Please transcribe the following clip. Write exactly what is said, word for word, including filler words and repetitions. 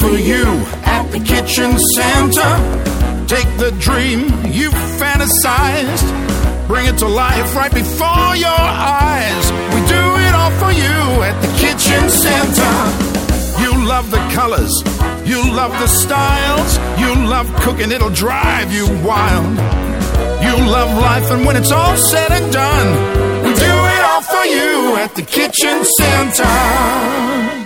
for you at the Kitchen Center. Take the dream you fantasized, bring it to life right before your eyes. We do it all for you at the Kitchen Center. You love the colors, you love the styles, you love cooking, it'll drive you wild. You love life, and when it's all said and done, we do it all for you at the Kitchen Center.